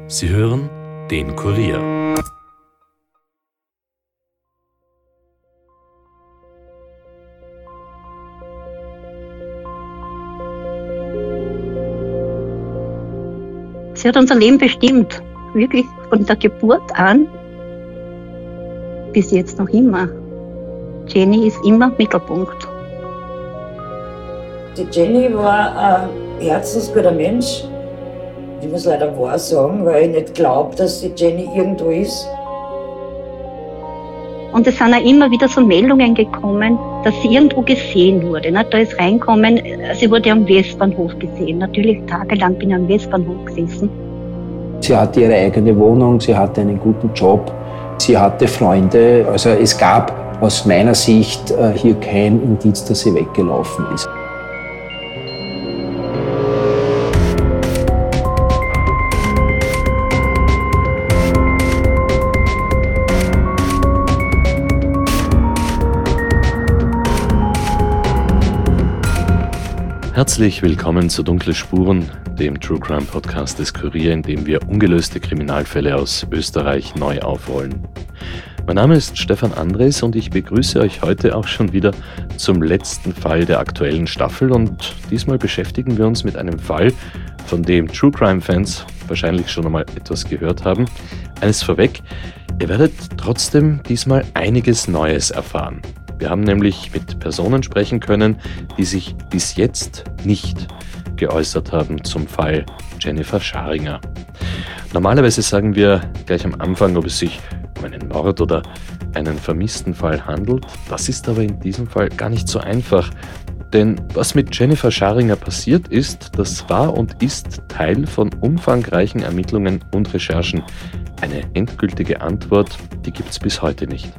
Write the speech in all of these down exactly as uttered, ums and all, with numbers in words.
Sie hören den Kurier. Sie hat unser Leben bestimmt, wirklich von der Geburt an bis jetzt noch immer. Jenny ist immer Mittelpunkt. Die Jenny war ein herzensguter Mensch. Ich muss leider wahr sagen, weil ich nicht glaube, dass die Jenny irgendwo ist. Und es sind auch immer wieder so Meldungen gekommen, dass sie irgendwo gesehen wurde. Da ist reinkommen, sie wurde am Westbahnhof gesehen. Natürlich tagelang bin ich am Westbahnhof gesessen. Sie hatte ihre eigene Wohnung, sie hatte einen guten Job, sie hatte Freunde. Also es gab aus meiner Sicht hier kein Indiz, dass sie weggelaufen ist. Herzlich willkommen zu Dunkle Spuren, dem True Crime Podcast des Kurier, in dem wir ungelöste Kriminalfälle aus Österreich neu aufrollen. Mein Name ist Stefan Andres und ich begrüße euch heute auch schon wieder zum letzten Fall der aktuellen Staffel, und diesmal beschäftigen wir uns mit einem Fall, von dem True Crime Fans wahrscheinlich schon einmal etwas gehört haben. Eines vorweg, ihr werdet trotzdem diesmal einiges Neues erfahren. Wir haben nämlich mit Personen sprechen können, die sich bis jetzt nicht geäußert haben zum Fall Jennifer Scharinger. Normalerweise sagen wir gleich am Anfang, ob es sich um einen Mord oder einen vermissten Fall handelt. Das ist aber in diesem Fall gar nicht so einfach. Denn was mit Jennifer Scharinger passiert ist, das war und ist Teil von umfangreichen Ermittlungen und Recherchen. Eine endgültige Antwort, die gibt es bis heute nicht.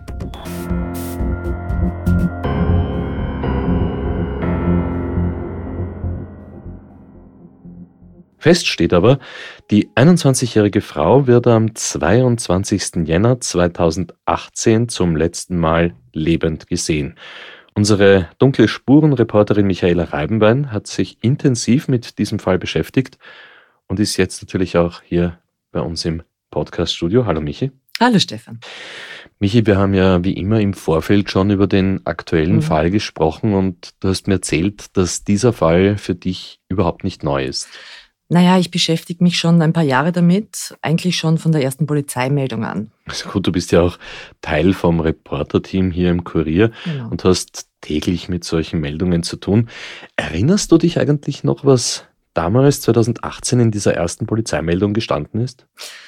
Fest steht aber, die einundzwanzigjährige Frau wird am zweiundzwanzigsten Jänner zweitausendachtzehn zum letzten Mal lebend gesehen. Unsere Dunkle Spuren-Reporterin Michaela Reibenbein hat sich intensiv mit diesem Fall beschäftigt und ist jetzt natürlich auch hier bei uns im Podcast-Studio. Hallo Michi. Hallo Stefan. Michi, wir haben ja wie immer im Vorfeld schon über den aktuellen mhm. Fall gesprochen und du hast mir erzählt, dass dieser Fall für dich überhaupt nicht neu ist. Naja, ich beschäftige mich schon ein paar Jahre damit, eigentlich schon von der ersten Polizeimeldung an. Also gut, du bist ja auch Teil vom Reporter-Team hier im Kurier genau. und hast täglich mit solchen Meldungen zu tun. Erinnerst du dich eigentlich noch, was damals zweitausendachtzehn in dieser ersten Polizeimeldung gestanden ist?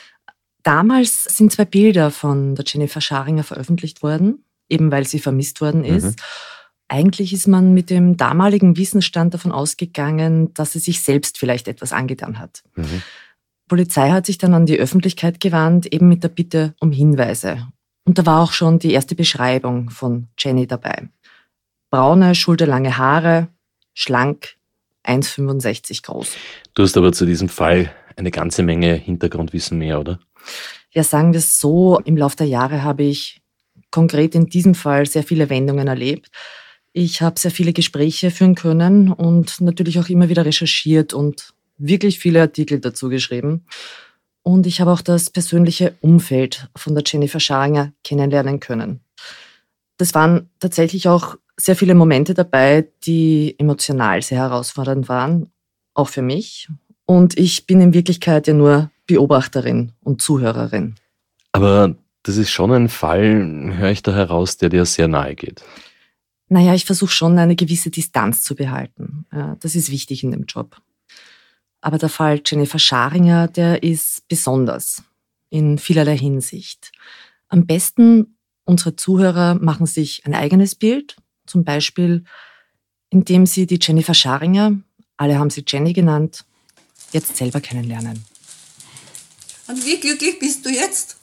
Damals sind zwei Bilder von der Jennifer Scharinger veröffentlicht worden, eben weil sie vermisst worden ist. Mhm. Eigentlich ist man mit dem damaligen Wissensstand davon ausgegangen, dass sie sich selbst vielleicht etwas angetan hat. Mhm. Die Polizei hat sich dann an die Öffentlichkeit gewandt, eben mit der Bitte um Hinweise. Und da war auch schon die erste Beschreibung von Jenny dabei. Braune, schulterlange Haare, schlank, eins Komma fünfundsechzig groß. Du hast aber zu diesem Fall eine ganze Menge Hintergrundwissen mehr, oder? Ja, sagen wir es so, im Laufe der Jahre habe ich konkret in diesem Fall sehr viele Wendungen erlebt. Ich habe sehr viele Gespräche führen können und natürlich auch immer wieder recherchiert und wirklich viele Artikel dazu geschrieben. Und ich habe auch das persönliche Umfeld von der Jennifer Scharinger kennenlernen können. Das waren tatsächlich auch sehr viele Momente dabei, die emotional sehr herausfordernd waren, auch für mich. Und ich bin in Wirklichkeit ja nur Beobachterin und Zuhörerin. Aber das ist schon ein Fall, höre ich da heraus, der dir sehr nahe geht. Naja, ich versuche schon, eine gewisse Distanz zu behalten. Ja, das ist wichtig in dem Job. Aber der Fall Jennifer Scharinger, der ist besonders in vielerlei Hinsicht. Am besten, unsere Zuhörer machen sich ein eigenes Bild, zum Beispiel, indem sie die Jennifer Scharinger, alle haben sie Jenny genannt, jetzt selber kennenlernen. Und wie glücklich bist du jetzt?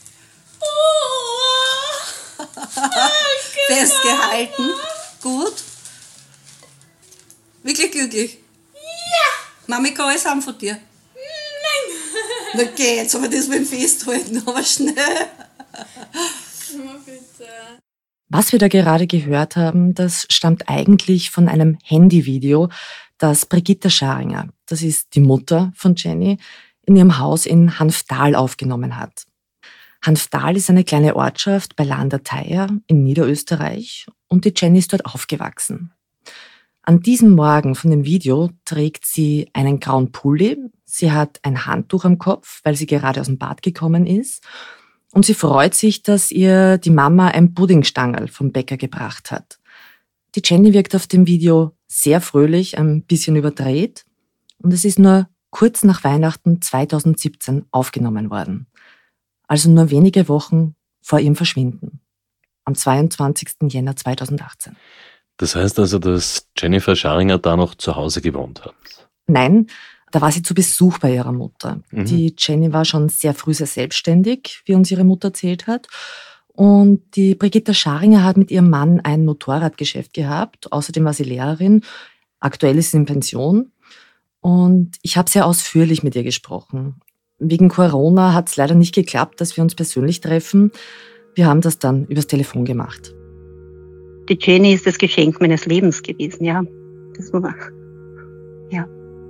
Festgehalten. Gut. Wirklich glücklich? Ja. Mami kann alles haben von dir? Nein. Na geh, jetzt aber das beim Festhalten, aber schnell. Oh, bitte. Was wir da gerade gehört haben, das stammt eigentlich von einem Handyvideo, das Brigitte Scharinger, das ist die Mutter von Jenny, in ihrem Haus in Hanftal aufgenommen hat. Hanftal ist eine kleine Ortschaft bei Landerteier in Niederösterreich und die Jenny ist dort aufgewachsen. An diesem Morgen von dem Video trägt sie einen grauen Pulli, sie hat ein Handtuch am Kopf, weil sie gerade aus dem Bad gekommen ist und sie freut sich, dass ihr die Mama ein Puddingstangerl vom Bäcker gebracht hat. Die Jenny wirkt auf dem Video sehr fröhlich, ein bisschen überdreht und es ist nur kurz nach Weihnachten zweitausendsiebzehn aufgenommen worden. Also nur wenige Wochen vor ihrem Verschwinden, am zweiundzwanzigsten Jänner zweitausendachtzehn. Das heißt also, dass Jennifer Scharinger da noch zu Hause gewohnt hat? Nein, da war sie zu Besuch bei ihrer Mutter. Mhm. Die Jenny war schon sehr früh sehr selbstständig, wie uns ihre Mutter erzählt hat. Und die Brigitta Scharinger hat mit ihrem Mann ein Motorradgeschäft gehabt. Außerdem war sie Lehrerin. Aktuell ist sie in Pension. Und ich habe sehr ausführlich mit ihr gesprochen. Wegen Corona hat es leider nicht geklappt, dass wir uns persönlich treffen. Wir haben das dann übers Telefon gemacht. Die Jenny ist das Geschenk meines Lebens gewesen, ja. Das war, ja.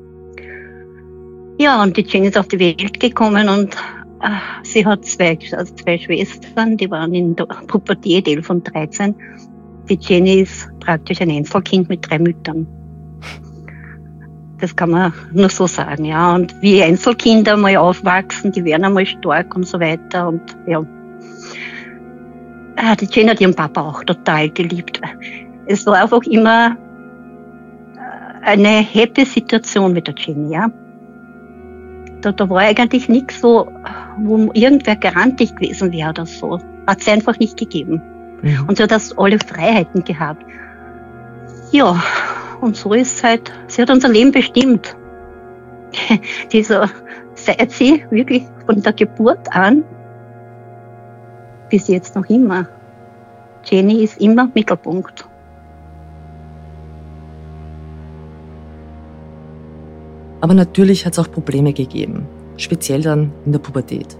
Ja, und die Jenny ist auf die Welt gekommen und äh, sie hat zwei, also zwei Schwestern, die waren in der Pubertät, elf und dreizehn. Die Jenny ist praktisch ein Einzelkind mit drei Müttern. Das kann man nur so sagen, ja. Und wie Einzelkinder mal aufwachsen, die werden einmal stark und so weiter und ja. Die Jenny hat ihren Papa auch total geliebt. Es war einfach immer eine happy Situation mit der Jenny, ja. Da, da war eigentlich nichts so, wo irgendwer garantig gewesen wäre oder so. Hat es einfach nicht gegeben. Ja. Und sie hat das alle Freiheiten gehabt. Ja, und so ist es halt, sie hat unser Leben bestimmt. Dieser, seit sie wirklich von der Geburt an bis jetzt noch immer. Jenny ist immer Mittelpunkt. Aber natürlich hat es auch Probleme gegeben, speziell dann in der Pubertät.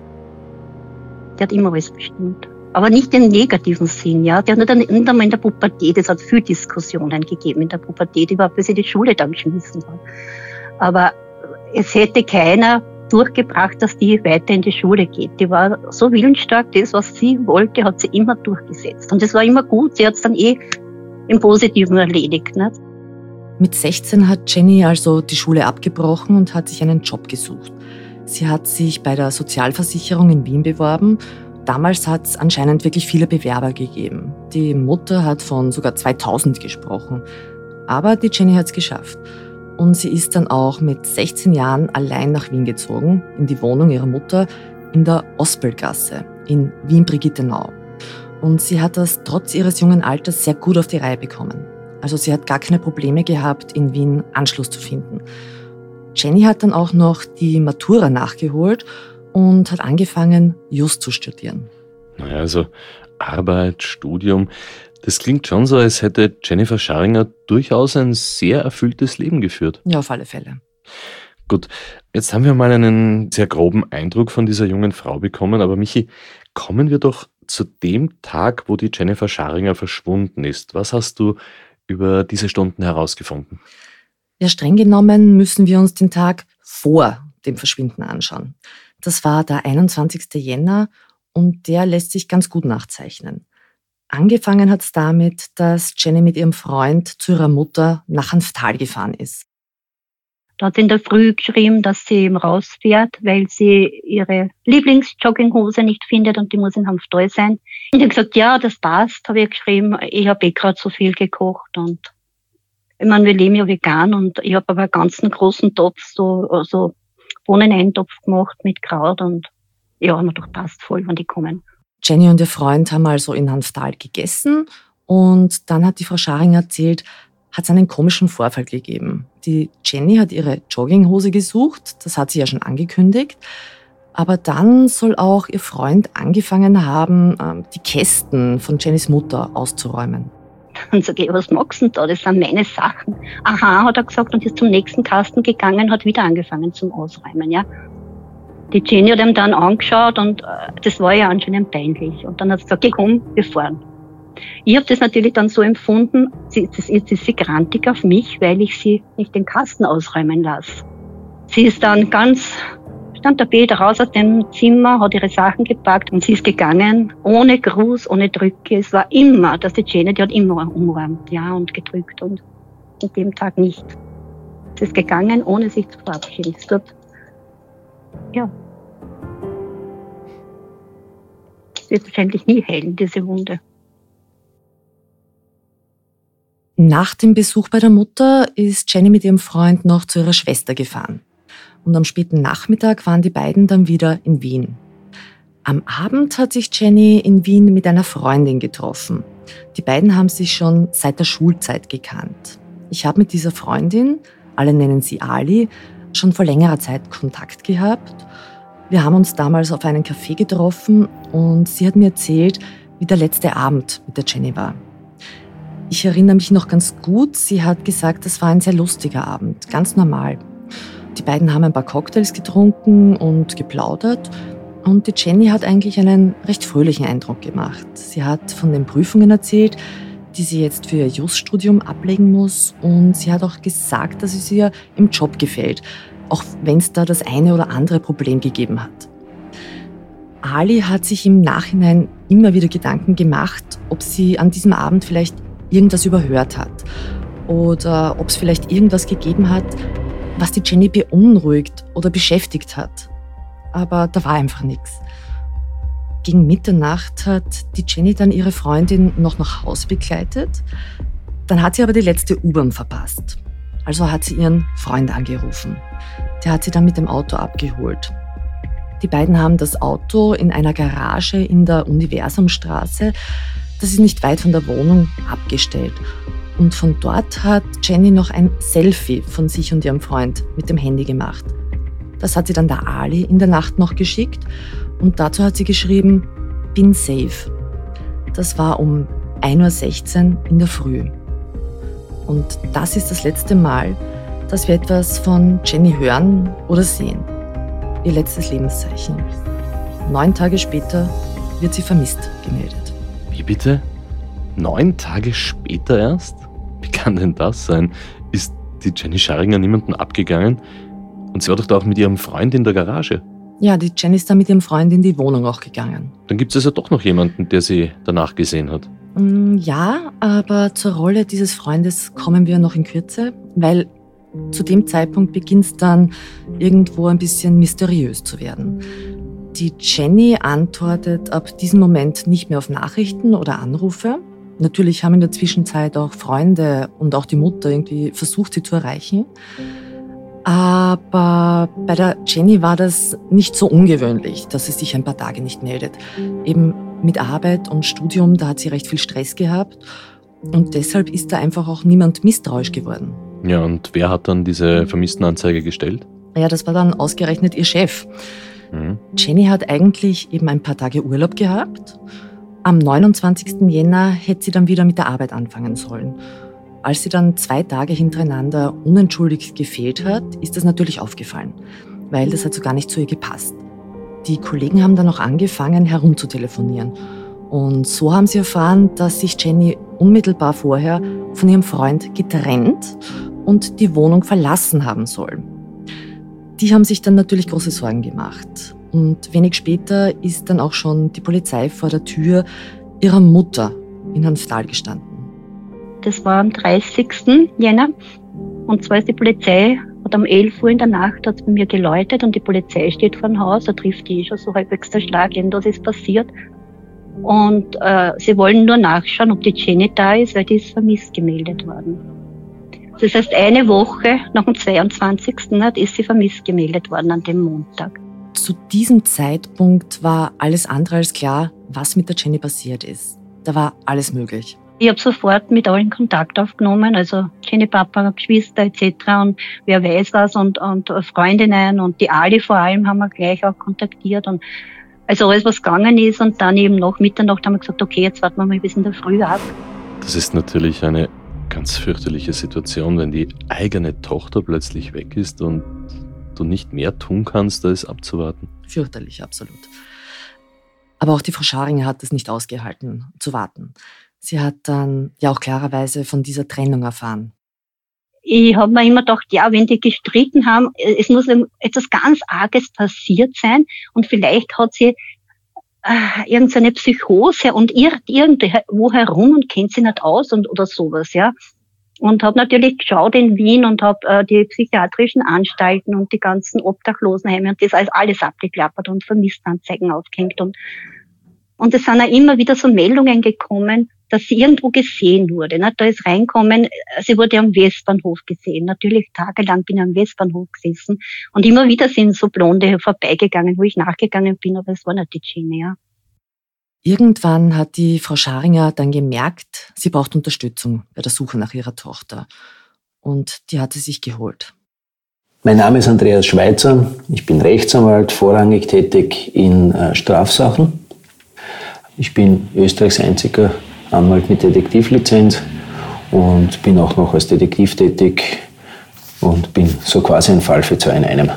Die hat immer alles bestimmt. Aber nicht im negativen Sinn, ja. Die hat nicht einmal in der Pubertät, es hat viel Diskussionen gegeben in der Pubertät, überhaupt bis sie die Schule dann geschmissen hat. Aber es hätte keiner durchgebracht, dass die weiter in die Schule geht. Die war so willensstark, das, was sie wollte, hat sie immer durchgesetzt. Und das war immer gut, sie hat es dann eh im Positiven erledigt. Nicht? Mit sechzehn hat Jenny also die Schule abgebrochen und hat sich einen Job gesucht. Sie hat sich bei der Sozialversicherung in Wien beworben. Damals hat es anscheinend wirklich viele Bewerber gegeben. Die Mutter hat von sogar zweitausend gesprochen. Aber die Jenny hat es geschafft. Und sie ist dann auch mit sechzehn Jahren allein nach Wien gezogen, in die Wohnung ihrer Mutter in der Ospelgasse in Wien-Brigittenau. Und sie hat das trotz ihres jungen Alters sehr gut auf die Reihe bekommen. Also sie hat gar keine Probleme gehabt, in Wien Anschluss zu finden. Jenny hat dann auch noch die Matura nachgeholt und hat angefangen, Jus zu studieren. Naja, also Arbeit, Studium, das klingt schon so, als hätte Jennifer Scharinger durchaus ein sehr erfülltes Leben geführt. Ja, auf alle Fälle. Gut, jetzt haben wir mal einen sehr groben Eindruck von dieser jungen Frau bekommen, aber Michi, kommen wir doch zu dem Tag, wo die Jennifer Scharinger verschwunden ist. Was hast du über diese Stunden herausgefunden? Ja, streng genommen müssen wir uns den Tag vor dem Verschwinden anschauen. Das war der einundzwanzigsten Jänner und der lässt sich ganz gut nachzeichnen. Angefangen hat es damit, dass Jenny mit ihrem Freund zu ihrer Mutter nach Hanftal gefahren ist. Da hat sie in der Früh geschrieben, dass sie eben rausfährt, weil sie ihre Lieblingsjogginghose nicht findet und die muss in Hanftal sein. Und ich habe gesagt, ja, das passt, habe ich geschrieben. Ich habe eh gerade so viel gekocht und ich meine, wir leben ja vegan und ich habe aber einen ganzen großen Topf, so also Bohneneintopf gemacht mit Kraut und ja, haben wir doch passt voll, wenn die kommen. Jenny und ihr Freund haben also in Hanftal gegessen und dann hat die Frau Scharinger erzählt, hat es einen komischen Vorfall gegeben. Die Jenny hat ihre Jogginghose gesucht, das hat sie ja schon angekündigt, aber dann soll auch ihr Freund angefangen haben, die Kästen von Jennys Mutter auszuräumen. Dann sage ich, was magst du denn da? Das sind meine Sachen. Aha, hat er gesagt und ist zum nächsten Kasten gegangen, hat wieder angefangen zum Ausräumen, ja. Die Jenny hat ihm dann angeschaut und äh, das war ja anscheinend peinlich. Und dann hat sie gesagt, geh komm, wir fahren. Ich habe das natürlich dann so empfunden, sie, das, jetzt ist sie grantig auf mich, weil ich sie nicht den Kasten ausräumen lasse. Sie ist dann ganz Dann der Peter raus aus dem Zimmer, hat ihre Sachen gepackt und sie ist gegangen, ohne Gruß, ohne Drücke. Es war immer, dass die Jenny, die hat immer umarmt, ja, und gedrückt und an dem Tag nicht. Sie ist gegangen, ohne sich zu verabschieden. Es wird, ja, es wird wahrscheinlich nie heilen, diese Wunde. Nach dem Besuch bei der Mutter ist Jenny mit ihrem Freund noch zu ihrer Schwester gefahren. Und am späten Nachmittag waren die beiden dann wieder in Wien. Am Abend hat sich Jenny in Wien mit einer Freundin getroffen. Die beiden haben sich schon seit der Schulzeit gekannt. Ich habe mit dieser Freundin, alle nennen sie Ali, schon vor längerer Zeit Kontakt gehabt. Wir haben uns damals auf einen Café getroffen und sie hat mir erzählt, wie der letzte Abend mit der Jenny war. Ich erinnere mich noch ganz gut, sie hat gesagt, das war ein sehr lustiger Abend, ganz normal. Die beiden haben ein paar Cocktails getrunken und geplaudert und die Jenny hat eigentlich einen recht fröhlichen Eindruck gemacht. Sie hat von den Prüfungen erzählt, die sie jetzt für ihr Jus-Studium ablegen muss und sie hat auch gesagt, dass es ihr im Job gefällt, auch wenn es da das eine oder andere Problem gegeben hat. Ali hat sich im Nachhinein immer wieder Gedanken gemacht, ob sie an diesem Abend vielleicht irgendwas überhört hat oder ob es vielleicht irgendwas gegeben hat, was die Jenny beunruhigt oder beschäftigt hat. Aber da war einfach nichts. Gegen Mitternacht hat die Jenny dann ihre Freundin noch nach Hause begleitet. Dann hat sie aber die letzte U-Bahn verpasst. Also hat sie ihren Freund angerufen. Der hat sie dann mit dem Auto abgeholt. Die beiden haben das Auto in einer Garage in der Universumstraße, das ist nicht weit von der Wohnung, abgestellt. Und von dort hat Jenny noch ein Selfie von sich und ihrem Freund mit dem Handy gemacht. Das hat sie dann der Ali in der Nacht noch geschickt und dazu hat sie geschrieben, bin safe. Das war um ein Uhr sechzehn in der Früh. Und das ist das letzte Mal, dass wir etwas von Jenny hören oder sehen. Ihr letztes Lebenszeichen. Neun Tage später wird sie vermisst gemeldet. Wie bitte? Neun Tage später erst? Wie kann denn das sein? Ist die Jenny Scharinger niemanden abgegangen? Und sie war doch da auch mit ihrem Freund in der Garage. Ja, die Jenny ist dann mit ihrem Freund in die Wohnung auch gegangen. Dann gibt es also doch noch jemanden, der sie danach gesehen hat. Ja, aber zur Rolle dieses Freundes kommen wir noch in Kürze, weil zu dem Zeitpunkt beginnt es dann irgendwo ein bisschen mysteriös zu werden. Die Jenny antwortet ab diesem Moment nicht mehr auf Nachrichten oder Anrufe. Natürlich haben in der Zwischenzeit auch Freunde und auch die Mutter irgendwie versucht, sie zu erreichen. Aber bei der Jenny war das nicht so ungewöhnlich, dass sie sich ein paar Tage nicht meldet. Eben mit Arbeit und Studium, da hat sie recht viel Stress gehabt. Und deshalb ist da einfach auch niemand misstrauisch geworden. Ja, und wer hat dann diese Vermisstenanzeige gestellt? Ja, das war dann ausgerechnet ihr Chef. Mhm. Jenny hat eigentlich eben ein paar Tage Urlaub gehabt. Am neunundzwanzigsten Jänner hätte sie dann wieder mit der Arbeit anfangen sollen. Als sie dann zwei Tage hintereinander unentschuldigt gefehlt hat, ist das natürlich aufgefallen, weil das hat so gar nicht zu ihr gepasst. Die Kollegen haben dann auch angefangen, herumzutelefonieren. Und so haben sie erfahren, dass sich Jenny unmittelbar vorher von ihrem Freund getrennt und die Wohnung verlassen haben soll. Die haben sich dann natürlich große Sorgen gemacht. Und wenig später ist dann auch schon die Polizei vor der Tür ihrer Mutter in Hanftal gestanden. Das war am dreißigsten Jänner. Und zwar ist die Polizei, hat um elf Uhr in der Nacht hat's bei mir geläutet und die Polizei steht vor dem Haus, da trifft die schon so halbwegs der Schlag, irgendwas ist passiert. Und äh, sie wollen nur nachschauen, ob die Jenny da ist, weil die ist vermisst gemeldet worden. Das heißt, eine Woche nach dem zweiundzwanzigsten ist sie vermisst gemeldet worden an dem Montag. Zu diesem Zeitpunkt war alles andere als klar, was mit der Jenny passiert ist. Da war alles möglich. Ich habe sofort mit allen Kontakt aufgenommen, also Jenny Papa, Geschwister et cetera und wer weiß was und, und Freundinnen und die Ali vor allem haben wir gleich auch kontaktiert und also alles, was gegangen ist und dann eben nach Mitternacht haben wir gesagt, okay, jetzt warten wir mal bis in der Früh ab. Das ist natürlich eine ganz fürchterliche Situation, wenn die eigene Tochter plötzlich weg ist und du nicht mehr tun kannst, als abzuwarten. Fürchterlich, absolut. Aber auch die Frau Scharinger hat es nicht ausgehalten, zu warten. Sie hat dann ja auch klarerweise von dieser Trennung erfahren. ich habe mir immer gedacht, ja, wenn die gestritten haben, es muss etwas ganz Arges passiert sein und vielleicht hat sie äh, irgendeine Psychose und irrt irgendwo herum und kennt sie nicht aus und oder sowas, ja. Und habe natürlich geschaut in Wien und habe äh, die psychiatrischen Anstalten und die ganzen Obdachlosenheime und das alles, alles abgeklappert und Vermisstenanzeigen aufgehängt. Und, und es sind auch immer wieder so Meldungen gekommen, dass sie irgendwo gesehen wurde. Ne? Da ist reinkommen, sie wurde am Westbahnhof gesehen. Natürlich tagelang bin ich am Westbahnhof gesessen. Und immer wieder sind so Blonde vorbeigegangen, wo ich nachgegangen bin, aber es war nicht die Jenny, ja. Irgendwann hat die Frau Scharinger dann gemerkt, sie braucht Unterstützung bei der Suche nach ihrer Tochter. Und die hat sie sich geholt. Mein Name ist Andreas Schweitzer. Ich bin Rechtsanwalt, vorrangig tätig in äh, Strafsachen. Ich bin Österreichs einziger Anwalt mit Detektivlizenz und bin auch noch als Detektiv tätig und bin so quasi ein Fall für zwei in einem.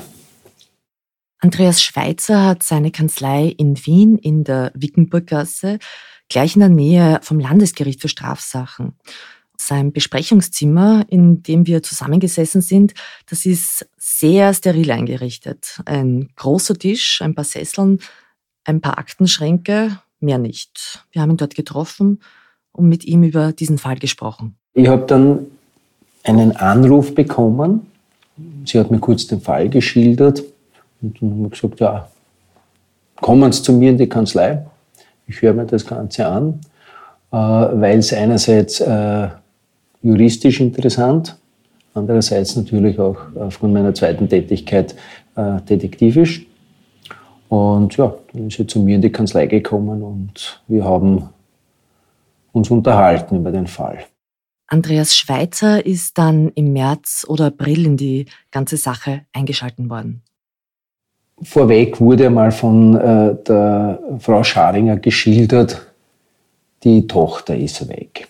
Andreas Schweitzer hat seine Kanzlei in Wien in der Wickenburggasse, gleich in der Nähe vom Landesgericht für Strafsachen. Sein Besprechungszimmer, in dem wir zusammengesessen sind, das ist sehr steril eingerichtet. Ein großer Tisch, ein paar Sesseln, ein paar Aktenschränke, mehr nicht. Wir haben ihn dort getroffen und mit ihm über diesen Fall gesprochen. Ich habe dann einen Anruf bekommen. Sie hat mir kurz den Fall geschildert und dann haben wir gesagt, ja, kommen Sie zu mir in die Kanzlei. Ich höre mir das Ganze an, weil es einerseits äh, juristisch interessant, andererseits natürlich auch aufgrund meiner zweiten Tätigkeit äh, detektivisch. Und ja, dann ist sie zu mir in die Kanzlei gekommen und wir haben uns unterhalten über den Fall. Andreas Schweitzer ist dann im März oder April in die ganze Sache eingeschalten worden. Vorweg wurde einmal von äh, der Frau Scharinger geschildert, die Tochter ist weg.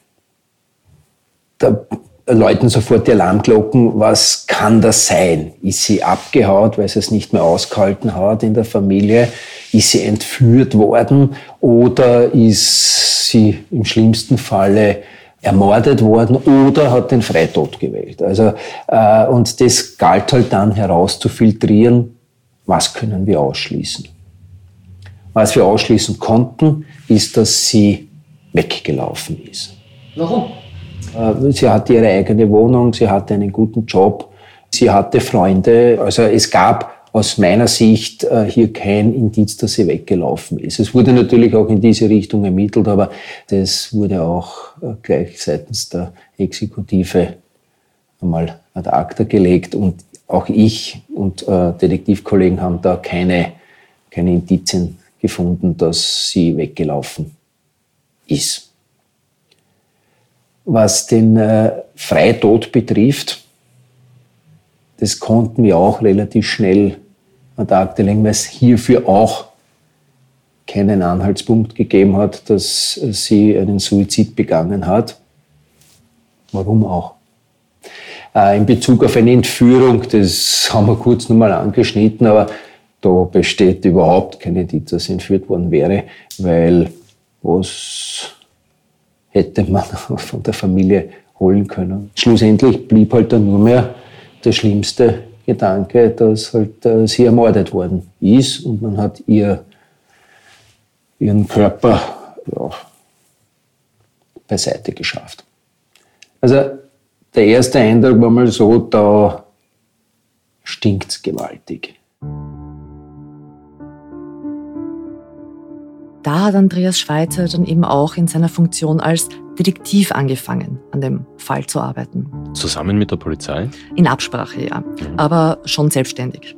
Da läuten sofort die Alarmglocken, was kann das sein? Ist sie abgehaut, weil sie es nicht mehr ausgehalten hat in der Familie? Ist sie entführt worden oder ist sie im schlimmsten Falle ermordet worden oder hat den Freitod gewählt? Also, äh, und das galt halt dann herauszufiltrieren, was können wir ausschließen? Was wir ausschließen konnten, ist, dass sie weggelaufen ist. Warum? Sie hatte ihre eigene Wohnung, sie hatte einen guten Job, sie hatte Freunde. Also es gab aus meiner Sicht hier kein Indiz, dass sie weggelaufen ist. Es wurde natürlich auch in diese Richtung ermittelt, aber das wurde auch gleich seitens der Exekutive einmal ad acta gelegt. Und auch ich und äh, Detektivkollegen haben da keine, keine Indizien gefunden, dass sie weggelaufen ist. Was den äh, Freitod betrifft, das konnten wir auch relativ schnell ad acta legen, weil es hierfür auch keinen Anhaltspunkt gegeben hat, dass sie einen Suizid begangen hat. Warum auch? Äh, in Bezug auf eine Entführung, das haben wir kurz nochmal angeschnitten, aber da besteht überhaupt kein Indiz, dass sie entführt worden wäre, weil was hätte man von der Familie holen können. Schlussendlich blieb halt dann nur mehr der schlimmste Gedanke, dass halt äh, sie ermordet worden ist und man hat ihr ihren Körper ja, beiseite geschafft. Also der erste Eindruck war mal so, da stinkt's gewaltig. Da hat Andreas Schweitzer dann eben auch in seiner Funktion als Detektiv angefangen, an dem Fall zu arbeiten. Zusammen mit der Polizei? In Absprache, ja, mhm. aber schon selbstständig.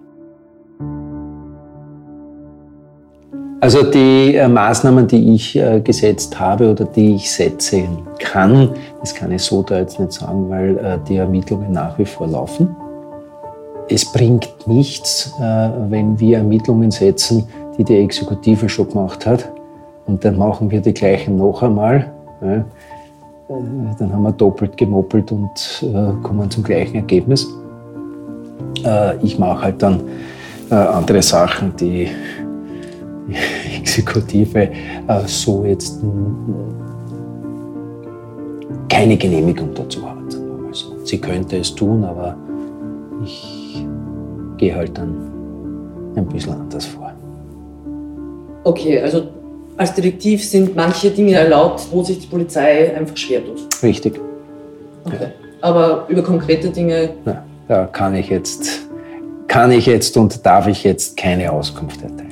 Also die äh, Maßnahmen, die ich äh, gesetzt habe oder die ich setzen kann, das kann ich so da jetzt nicht sagen, weil äh, die Ermittlungen nach wie vor laufen. Es bringt nichts, äh, wenn wir Ermittlungen setzen, die die Exekutive schon gemacht hat. Und dann machen wir die gleichen noch einmal. Ja. Äh, dann haben wir doppelt gemoppelt und äh, kommen zum gleichen Ergebnis. Äh, ich mache halt dann äh, andere Sachen, die die Exekutive äh, so jetzt n- keine Genehmigung dazu hat. Also. sie könnte es tun, aber ich gehe halt dann ein bisschen anders vor. Okay, also als Detektiv sind manche Dinge erlaubt, wo sich die Polizei einfach schwer tut. Richtig. Okay. Ja. Aber über konkrete Dinge... Na, da kann ich jetzt, kann ich jetzt und darf ich jetzt keine Auskunft erteilen.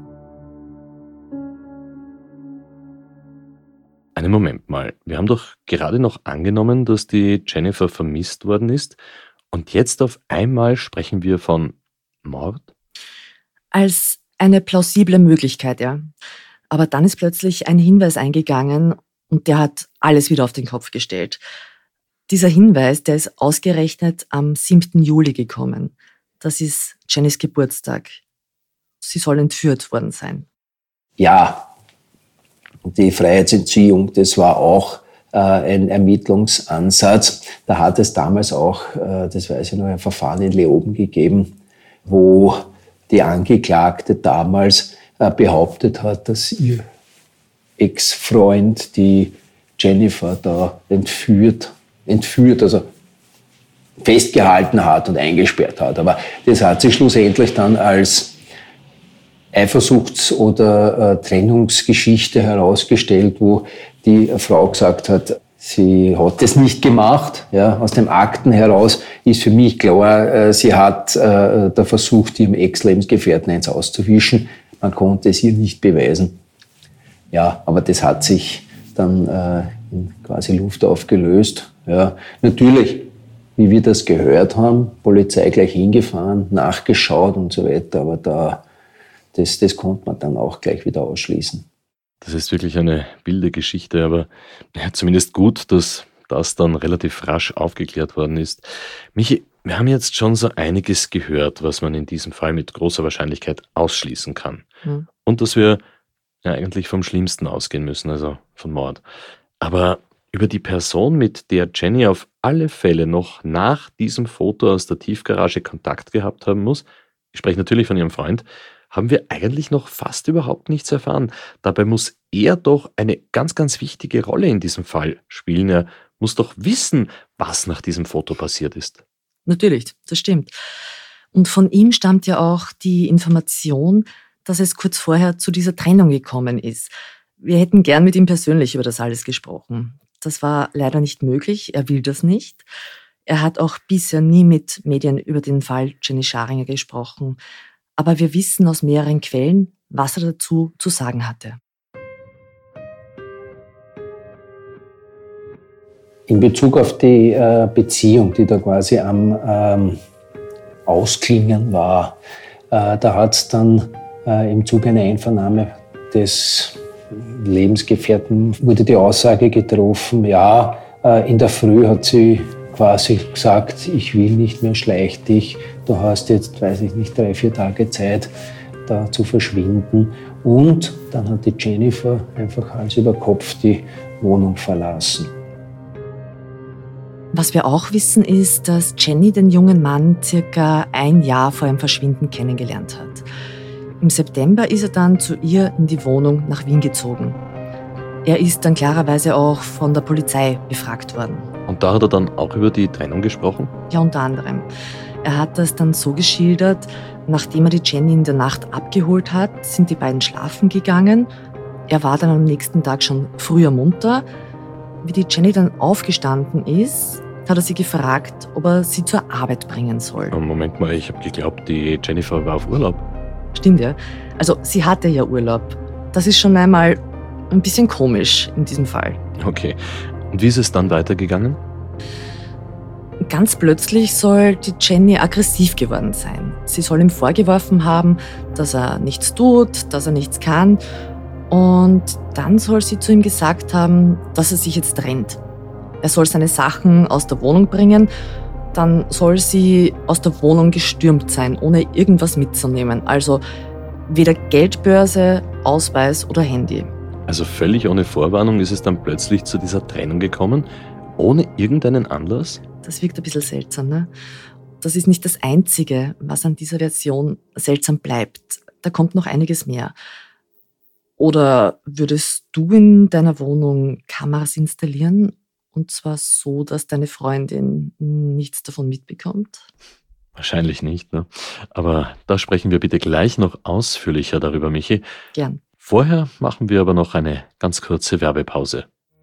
Einen Moment mal. Wir haben doch gerade noch angenommen, dass die Jennifer vermisst worden ist. Und jetzt auf einmal sprechen wir von Mord? Als eine plausible Möglichkeit, ja. Aber dann ist plötzlich ein Hinweis eingegangen und der hat alles wieder auf den Kopf gestellt. Dieser Hinweis, der ist ausgerechnet am siebten Juli gekommen. Das ist Jennys Geburtstag. Sie soll entführt worden sein. Ja, die Freiheitsentziehung, das war auch äh, ein Ermittlungsansatz. Da hat es damals auch, äh, das weiß ich noch, ein Verfahren in Leoben gegeben, wo die Angeklagte damals äh, behauptet hat, dass ihr Ex-Freund die Jennifer da entführt, entführt, also festgehalten hat und eingesperrt hat. Aber das hat sich schlussendlich dann als Eifersuchts- oder äh, Trennungsgeschichte herausgestellt, wo die Frau gesagt hat, sie hat das nicht gemacht. Ja, aus den Akten heraus ist für mich klar, äh, sie hat äh, da versucht, ihrem Ex-Lebensgefährten eins auszuwischen. Man konnte es ihr nicht beweisen. Ja, aber das hat sich dann äh, in quasi Luft aufgelöst. Ja, natürlich, wie wir das gehört haben, Polizei gleich hingefahren, nachgeschaut und so weiter, aber da, das, das konnte man dann auch gleich wieder ausschließen. Das ist wirklich eine wilde Geschichte, aber ja, zumindest gut, dass das dann relativ rasch aufgeklärt worden ist. Michi, wir haben jetzt schon so einiges gehört, was man in diesem Fall mit großer Wahrscheinlichkeit ausschließen kann. Hm. Und dass wir ja eigentlich vom Schlimmsten ausgehen müssen, also von Mord. Aber über die Person, mit der Jenny auf alle Fälle noch nach diesem Foto aus der Tiefgarage Kontakt gehabt haben muss, ich spreche natürlich von ihrem Freund, haben wir eigentlich noch fast überhaupt nichts erfahren. Dabei muss er doch eine ganz, ganz wichtige Rolle in diesem Fall spielen. Er muss doch wissen, was nach diesem Foto passiert ist. Natürlich, das stimmt. Und von ihm stammt ja auch die Information, dass es kurz vorher zu dieser Trennung gekommen ist. Wir hätten gern mit ihm persönlich über das alles gesprochen. Das war leider nicht möglich, er will das nicht. Er hat auch bisher nie mit Medien über den Fall Jenny Scharinger gesprochen. Aber wir wissen aus mehreren Quellen, was er dazu zu sagen hatte. In Bezug auf die äh, Beziehung, die da quasi am ähm, Ausklingen war, äh, da hat es dann äh, im Zuge einer Einvernahme des Lebensgefährten wurde die Aussage getroffen, ja, äh, in der Früh hat sie quasi gesagt, ich will nicht mehr, schleich dich, du hast jetzt, weiß ich nicht, drei, vier Tage Zeit, da zu verschwinden. Und dann hat die Jennifer einfach Hals über Kopf die Wohnung verlassen. Was wir auch wissen ist, dass Jenny den jungen Mann circa ein Jahr vor ihrem Verschwinden kennengelernt hat. Im September ist er dann zu ihr in die Wohnung nach Wien gezogen. Er ist dann klarerweise auch von der Polizei befragt worden. Und da hat er dann auch über die Trennung gesprochen? Ja, unter anderem. Er hat das dann so geschildert, nachdem er die Jenny in der Nacht abgeholt hat, sind die beiden schlafen gegangen. Er war dann am nächsten Tag schon früher munter. Wie die Jenny dann aufgestanden ist, hat er sie gefragt, ob er sie zur Arbeit bringen soll. Moment mal, ich habe geglaubt, die Jennifer war auf Urlaub. Stimmt ja. Also sie hatte ja Urlaub. Das ist schon einmal ein bisschen komisch in diesem Fall. Okay. Und wie ist es dann weitergegangen? Ganz plötzlich soll die Jenny aggressiv geworden sein. Sie soll ihm vorgeworfen haben, dass er nichts tut, dass er nichts kann. Und dann soll sie zu ihm gesagt haben, dass er sich jetzt trennt. Er soll seine Sachen aus der Wohnung bringen. Dann soll sie aus der Wohnung gestürmt sein, ohne irgendwas mitzunehmen. Also weder Geldbörse, Ausweis oder Handy. Also völlig ohne Vorwarnung ist es dann plötzlich zu dieser Trennung gekommen, ohne irgendeinen Anlass? Das wirkt ein bisschen seltsam, ne? Das ist nicht das Einzige, was an dieser Version seltsam bleibt. Da kommt noch einiges mehr. Oder würdest du in deiner Wohnung Kameras installieren Und zwar so, dass deine Freundin nichts davon mitbekommt? Wahrscheinlich nicht, ne? Aber da sprechen wir bitte gleich noch ausführlicher darüber, Michi. Gern. Vorher machen wir aber noch eine ganz kurze Werbepause.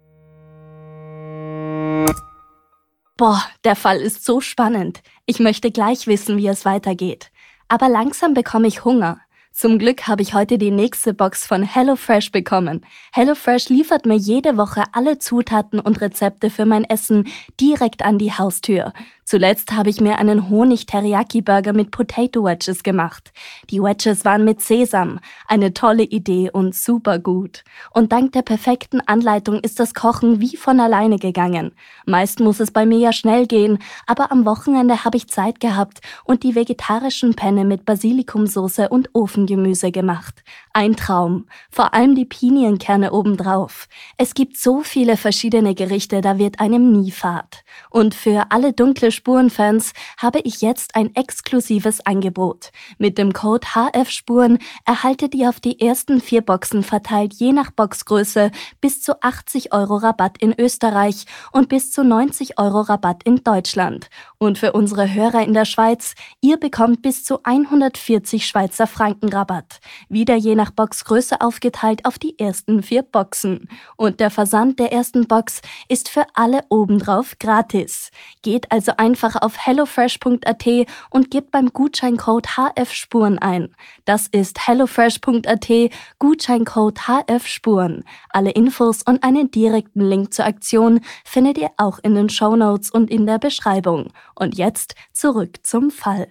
Boah, der Fall ist so spannend. Ich möchte gleich wissen, wie es weitergeht. Aber langsam bekomme ich Hunger. Zum Glück habe ich heute die nächste Box von HelloFresh bekommen. HelloFresh liefert mir jede Woche alle Zutaten und Rezepte für mein Essen direkt an die Haustür. Zuletzt habe ich mir einen Honig-Teriyaki-Burger mit Potato Wedges gemacht. Die Wedges waren mit Sesam. Eine tolle Idee und super gut. Und dank der perfekten Anleitung ist das Kochen wie von alleine gegangen. Meist muss es bei mir ja schnell gehen, aber am Wochenende habe ich Zeit gehabt und die vegetarischen Penne mit Basilikumsoße und Ofengemüse gemacht. Ein Traum. Vor allem die Pinienkerne obendrauf. Es gibt so viele verschiedene Gerichte, da wird einem nie fad. Und für alle dunkle Spurenfans habe ich jetzt ein exklusives Angebot. Mit dem Code H F Spuren erhaltet ihr auf die ersten vier Boxen verteilt je nach Boxgröße bis zu achtzig Euro Rabatt in Österreich und bis zu neunzig Euro Rabatt in Deutschland. Und für unsere Hörer in der Schweiz, ihr bekommt bis zu hundertvierzig Schweizer Franken Rabatt. Wieder je nach Boxgröße aufgeteilt auf die ersten vier Boxen. Und der Versand der ersten Box ist für alle obendrauf gratis. Geht also einfach auf hellofresh punkt a t und gebt beim Gutscheincode H F Spuren ein. Das ist hellofresh punkt a t, Gutscheincode H F Spuren. Alle Infos und einen direkten Link zur Aktion findet ihr auch in den Shownotes und in der Beschreibung. Und jetzt zurück zum Fall.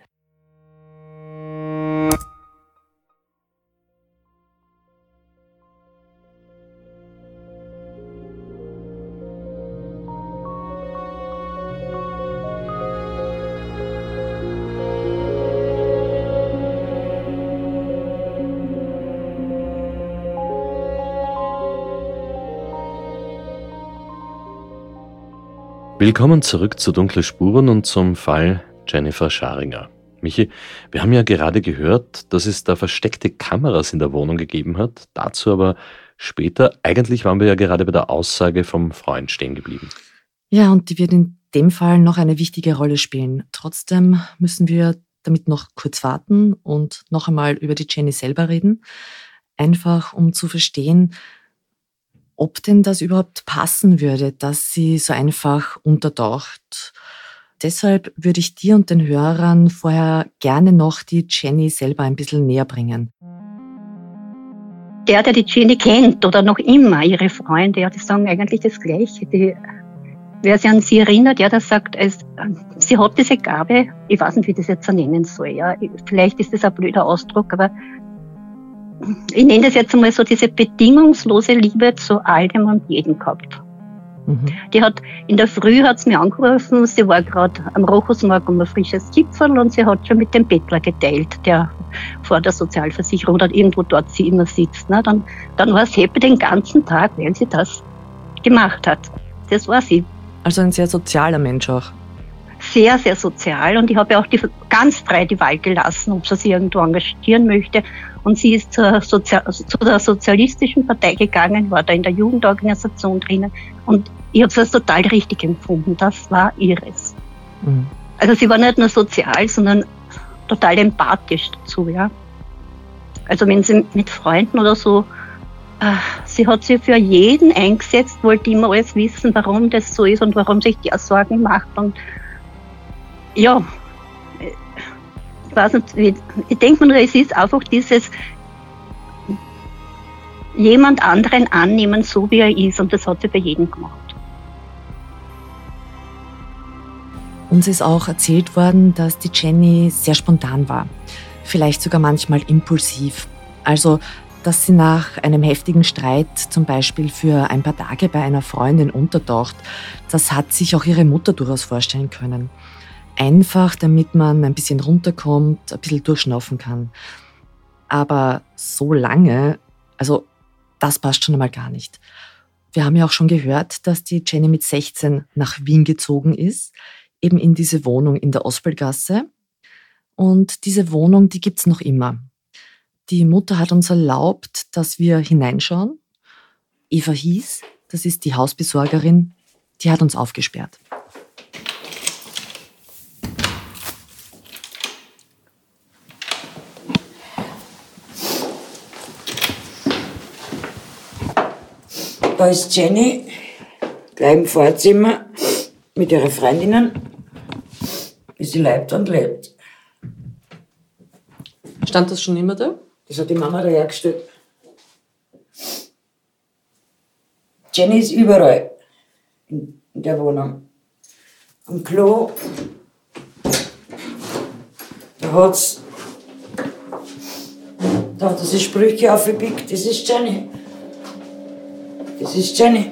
Willkommen zurück zu Dunkle Spuren und zum Fall Jennifer Scharinger. Michi, wir haben ja gerade gehört, dass es da versteckte Kameras in der Wohnung gegeben hat. Dazu aber später. Eigentlich waren wir ja gerade bei der Aussage vom Freund stehen geblieben. Ja, und die wird in dem Fall noch eine wichtige Rolle spielen. Trotzdem müssen wir damit noch kurz warten und noch einmal über die Jenny selber reden. Einfach um zu verstehen, ob denn das überhaupt passen würde, dass sie so einfach untertaucht. Deshalb würde ich dir und den Hörern vorher gerne noch die Jenny selber ein bisschen näher bringen. Der, der die Jenny kennt oder noch immer ihre Freunde, ja, die sagen eigentlich das Gleiche. Die, wer sich an sie erinnert, ja, der sagt, es, sie hat diese Gabe, ich weiß nicht, wie ich das jetzt nennen soll, ja. Vielleicht ist das ein blöder Ausdruck, aber ich nenne das jetzt einmal so diese bedingungslose Liebe zu allem und jedem gehabt. Mhm. Die hat, in der Früh hat sie mich angerufen, sie war gerade am Rochusmarkt um ein frisches Gipfel und sie hat schon mit dem Bettler geteilt, der vor der Sozialversicherung oder irgendwo dort sie immer sitzt. Ne? Dann, dann war sie happy den ganzen Tag, weil sie das gemacht hat. Das war sie. Also ein sehr sozialer Mensch auch. Sehr, sehr sozial und ich habe ja auch die, ganz frei die Wahl gelassen, ob sie sich irgendwo engagieren möchte. Und sie ist zur, Sozial- zu der Sozialistischen Partei gegangen, war da in der Jugendorganisation drinnen und ich habe es als total richtig empfunden. Das war ihres. Mhm. Also sie war nicht nur sozial, sondern total empathisch dazu, ja. Also wenn sie mit Freunden oder so, äh, sie hat sich für jeden eingesetzt, wollte immer alles wissen, warum das so ist und warum sich der Sorgen macht und ja, ich weiß nicht, ich, ich denke mir nur, es ist einfach dieses jemand anderen annehmen, so wie er ist und das hat sie bei jedem gemacht. Uns ist auch erzählt worden, dass die Jenny sehr spontan war, vielleicht sogar manchmal impulsiv. Also, dass sie nach einem heftigen Streit zum Beispiel für ein paar Tage bei einer Freundin untertaucht, das hat sich auch ihre Mutter durchaus vorstellen können. Einfach, damit man ein bisschen runterkommt, ein bisschen durchschnaufen kann. Aber so lange, also das passt schon einmal gar nicht. Wir haben ja auch schon gehört, dass die Jenny mit sechzehn nach Wien gezogen ist, eben in diese Wohnung in der Ospelgasse. Und diese Wohnung, die gibt's noch immer. Die Mutter hat uns erlaubt, dass wir hineinschauen. Eva Hies, das ist die Hausbesorgerin, Die hat uns aufgesperrt. Da ist Jenny, gleich im Vorzimmer, mit ihren Freundinnen, wie sie lebt und lebt. Stand das schon immer da? Das hat die Mama da hergestellt. Jenny ist überall in der Wohnung. Am Klo, da hat's, da hat sie Sprüche aufgepickt. Das ist Jenny. Das ist Jenny.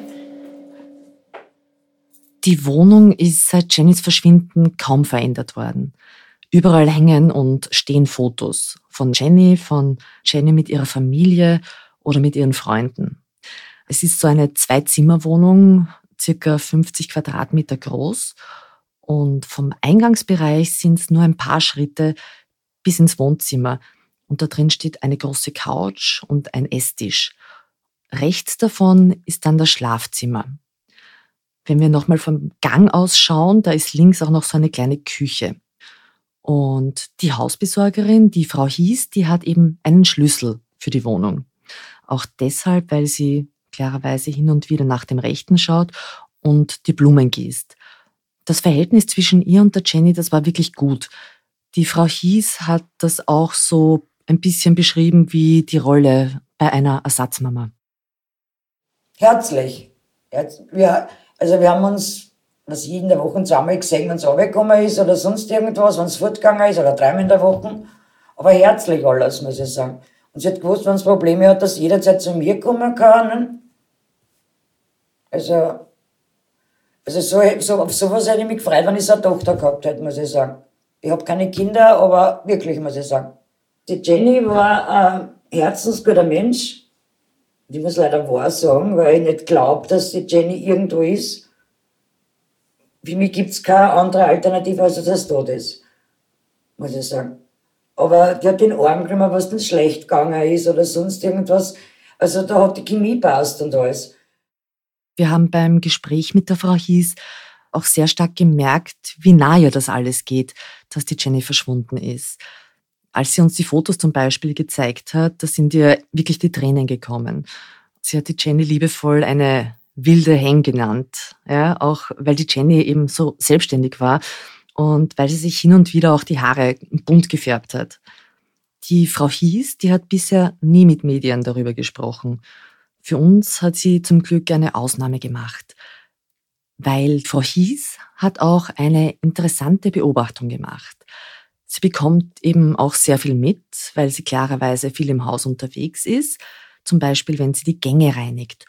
Die Wohnung ist seit Jennys Verschwinden kaum verändert worden. Überall hängen und stehen Fotos von Jenny, von Jenny mit ihrer Familie oder mit ihren Freunden. Es ist so eine Zwei-Zimmer-Wohnung, circa fünfzig Quadratmeter groß. Und vom Eingangsbereich sind es nur ein paar Schritte bis ins Wohnzimmer. Und da drin steht eine große Couch und ein Esstisch. Rechts davon ist dann das Schlafzimmer. Wenn wir nochmal vom Gang aus schauen, da ist links auch noch so eine kleine Küche. Und die Hausbesorgerin, die Frau Hies, die hat eben einen Schlüssel für die Wohnung. Auch deshalb, weil sie klarerweise hin und wieder nach dem Rechten schaut und die Blumen gießt. Das Verhältnis zwischen ihr und der Jenny, das war wirklich gut. Die Frau Hies hat das auch so ein bisschen beschrieben wie die Rolle bei einer Ersatzmama. Herzlich. Herz, wir, also wir haben uns, was ich in der Woche zweimal gesehen, wenn es runtergekommen ist oder sonst irgendwas, wenn es fortgegangen ist oder dreimal in der Woche. Aber herzlich alles, muss ich sagen. Und sie hat gewusst, wenn es Probleme hat, dass sie jederzeit zu mir kommen kann. Also, also so, so, auf sowas hätte ich mich gefreut, wenn ich so eine Tochter gehabt hätte, muss ich sagen. Ich habe keine Kinder, aber wirklich, muss ich sagen. Die Jenny war ein herzensguter Mensch. Ich muss leider wahr sagen, weil ich nicht glaube, dass die Jenny irgendwo ist. Für mich gibt es keine andere Alternative, als dass das tot ist. Muss ich sagen. Aber die hat den Arm genommen, was nicht schlecht gegangen ist oder sonst irgendwas. Also da hat die Chemie passt und alles. Wir haben beim Gespräch mit der Frau Hies auch sehr stark gemerkt, wie nah ihr das alles geht, dass die Jenny verschwunden ist. Als sie uns die Fotos zum Beispiel gezeigt hat, da sind ihr wirklich die Tränen gekommen. Sie hat die Jenny liebevoll eine wilde Hen genannt, ja, auch weil die Jenny eben so selbstständig war und weil sie sich hin und wieder auch die Haare bunt gefärbt hat. Die Frau Hies, die hat bisher nie mit Medien darüber gesprochen. Für uns hat sie zum Glück eine Ausnahme gemacht, weil Frau Hies hat auch eine interessante Beobachtung gemacht. Sie bekommt eben auch sehr viel mit, weil sie klarerweise viel im Haus unterwegs ist, zum Beispiel wenn sie die Gänge reinigt.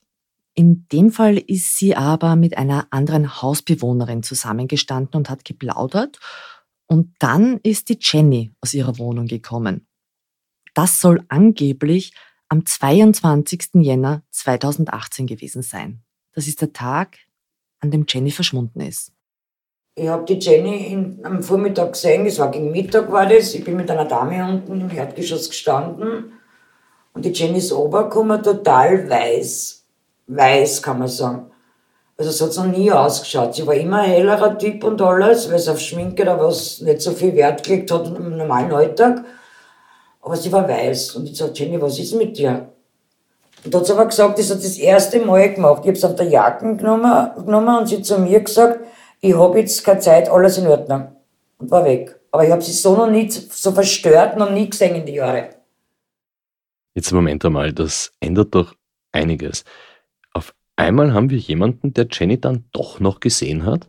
In dem Fall ist sie aber mit einer anderen Hausbewohnerin zusammengestanden und hat geplaudert. Und dann ist die Jenny aus ihrer Wohnung gekommen. Das soll angeblich am zweiundzwanzigsten Jänner zweitausendachtzehn gewesen sein. Das ist der Tag, an dem Jenny verschwunden ist. Ich habe die Jenny in, am Vormittag gesehen, es war gegen Mittag war das. Ich bin mit einer Dame unten im Erdgeschoss gestanden und die Jenny ist runtergekommen, total weiß. Weiß, kann man sagen. Also so hat es noch nie ausgeschaut. Sie war immer ein hellerer Typ und alles, weil sie auf Schminke da was nicht so viel Wert gelegt hat im normalen Alltag. Aber sie war weiß. Und ich sagte, Jenny, was ist mit dir? Und da hat sie aber gesagt, das hat sie das erste Mal gemacht. Ich habe es auf der Jacke genommen, genommen und sie hat zu mir gesagt, ich habe jetzt keine Zeit, alles in Ordnung. Und war weg. Aber ich habe sie so noch nie, so verstört, noch nie gesehen in die Jahre. Jetzt Moment einmal, das ändert doch einiges. Auf einmal haben wir jemanden, der Jenny dann doch noch gesehen hat?